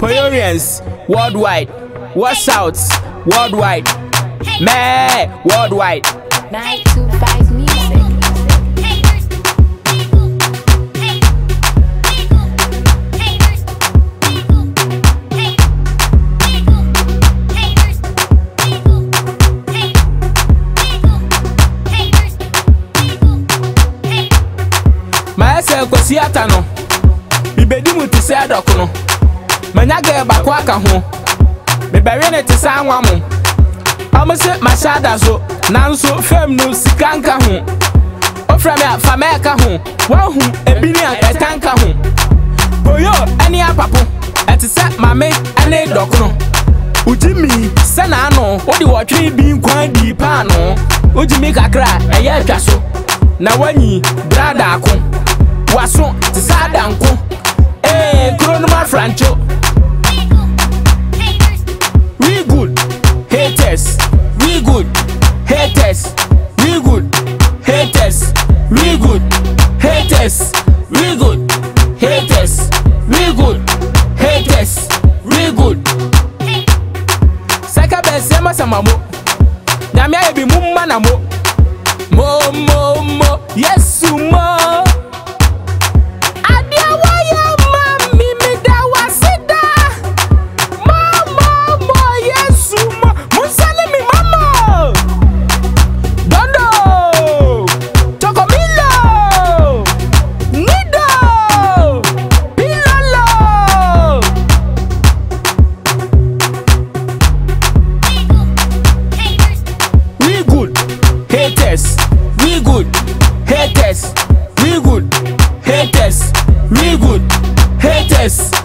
Poyorians worldwide, what's out worldwide, meh worldwide. 925 music. Maese kwesi ata no bibedi mu ti se adoko no manyaga ba kwa ka ho bibere ne ti sa anwa mo amse mashada so nanso fem no sikanka ho ofra me afameka ho wa hu ebini atanka ho boyo ani apapo eti se mame ani doko no ujimi se na ano odi wotwe bi nkwan di pa no ujimi kakra eye atwa so na wanyi brada ako waso tisada nko Kronoma Francho. We good haters, we good haters, we good haters, we good haters, we good haters, we good haters, we good. Saka besema samamo nyamya ebi mumma na mo yesu mo. We good haters, we good haters, we good haters.